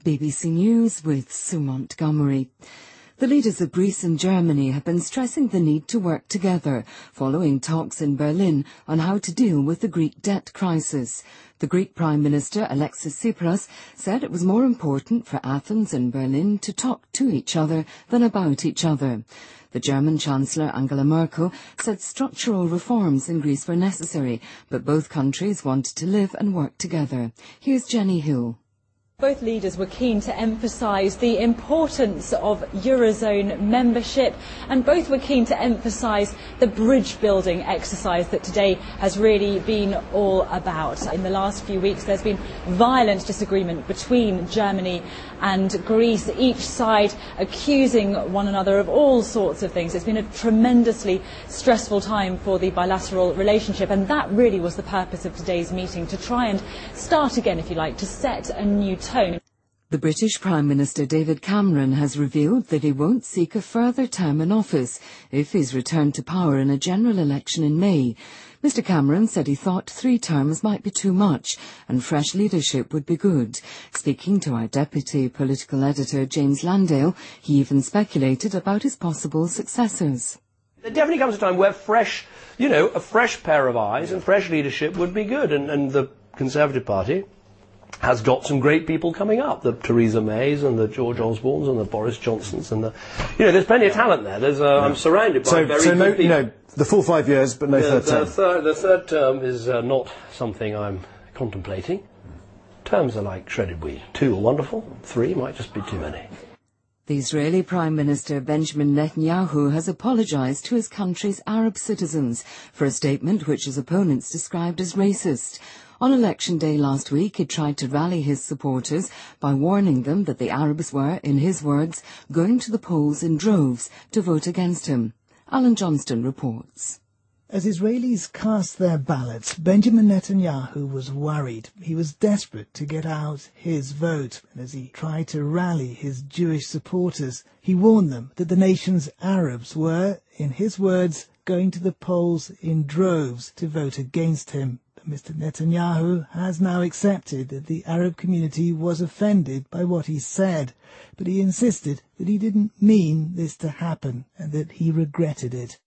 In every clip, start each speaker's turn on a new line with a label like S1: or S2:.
S1: BBC News with Sue Montgomery. The leaders of Greece and Germany have been stressing the need to work together following talks in Berlin on how to deal with the Greek debt crisis. The Greek Prime Minister Alexis Tsipras said it was more important for Athens and Berlin to talk to each other than about each other. The German Chancellor Angela Merkel said structural reforms in Greece were necessary, but both countries wanted to live and work together. Here's Jenny Hill.
S2: Both leaders were keen to emphasise the importance of Eurozone membership, and both were keen to emphasise the bridge-building exercise that today has really been all about. In the last few weeks, there's been violent disagreement between Germany and Greece, each side accusing one another of all sorts of things. It's been a tremendously stressful time for the bilateral relationship, and that really was the purpose of today's meeting, to try and start again, if you like, to set a new tone.
S1: The British Prime Minister David Cameron has revealed that he won't seek a further term in office if he's returned to power in a general election in May. Mr Cameron said he thought 3 terms might be too much and fresh leadership would be good. Speaking to our deputy political editor James Landale, he even speculated about his possible successors.
S3: There definitely comes a time where fresh, a fresh pair of eyes and fresh leadership would be good, and the Conservative Party has got some great people coming up, the Theresa Mays and the George Osbornes and the Boris Johnsons and there's plenty of talent there. I'm surrounded by very good people.
S4: The full 5 years, but no third term.
S3: The third term is not something I'm contemplating. Terms are like shredded wheat. 2 are wonderful, 3 might just be too many.
S1: The Israeli Prime Minister Benjamin Netanyahu has apologised to his country's Arab citizens for a statement which his opponents described as racist. On election day last week, he tried to rally his supporters by warning them that the Arabs were, in his words, going to the polls in droves to vote against him. Alan Johnston reports.
S5: As Israelis cast their ballots, Benjamin Netanyahu was worried. He was desperate to get out his vote. And as he tried to rally his Jewish supporters, he warned them that the nation's Arabs were, in his words, going to the polls in droves to vote against him. Mr. Netanyahu has now accepted that the Arab community was offended by what he said, but he insisted that he didn't mean this to happen and that he regretted it.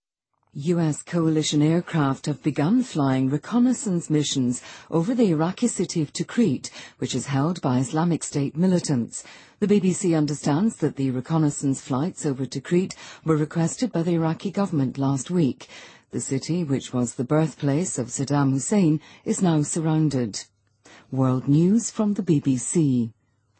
S1: US coalition aircraft have begun flying reconnaissance missions over the Iraqi city of Tikrit, which is held by Islamic State militants. The BBC understands that the reconnaissance flights over Tikrit were requested by the Iraqi government last week. The city, which was the birthplace of Saddam Hussein, is now surrounded. World News from the BBC.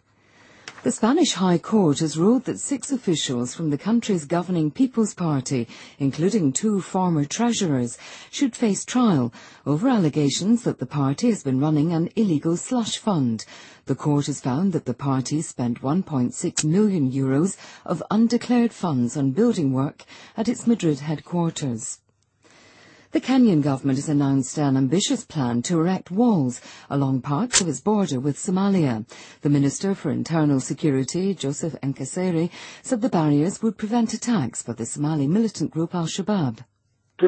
S1: The Spanish High Court has ruled that 6 officials from the country's governing People's Party, including 2 former treasurers, should face trial over allegations that the party has been running an illegal slush fund. The court has found that the party spent €1.6 million of undeclared funds on building work at its Madrid headquarters. The Kenyan government has announced an ambitious plan to erect walls along parts of its border with Somalia. The Minister for Internal Security, Joseph Nkaseri, said the barriers would prevent attacks by the Somali militant group Al-Shabaab.
S6: We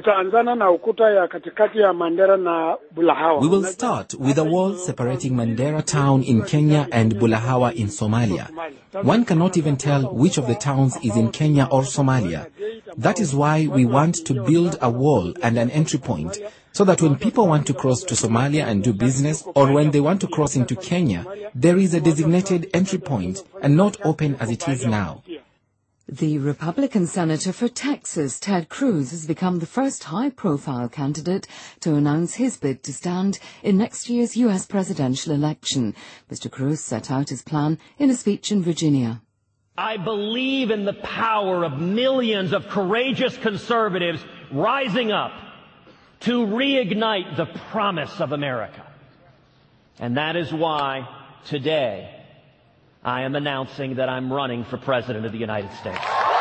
S7: will start with a wall separating Mandera town in Kenya and Bulahawa in Somalia. One cannot even tell which of the towns is in Kenya or Somalia. That is why we want to build a wall and an entry point, so that when people want to cross to Somalia and do business, or when they want to cross into Kenya, there is a designated entry point and not open as it is now.
S1: The Republican Senator for Texas, Ted Cruz, has become the first high-profile candidate to announce his bid to stand in next year's U.S. presidential election. Mr. Cruz set out his plan in a speech in Virginia.
S8: I believe in the power of millions of courageous conservatives rising up to reignite the promise of America. And that is why today I am announcing that I'm running for President of the United States.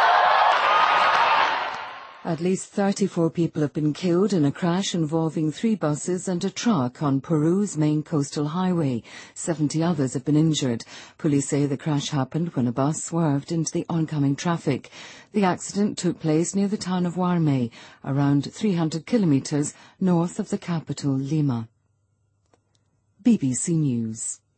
S1: At least 34 people have been killed in a crash involving 3 buses and a truck on Peru's main coastal highway. 70 others have been injured. Police say the crash happened when a bus swerved into the oncoming traffic. The accident took place near the town of Guarme, around 300 kilometres north of the capital, Lima. BBC News.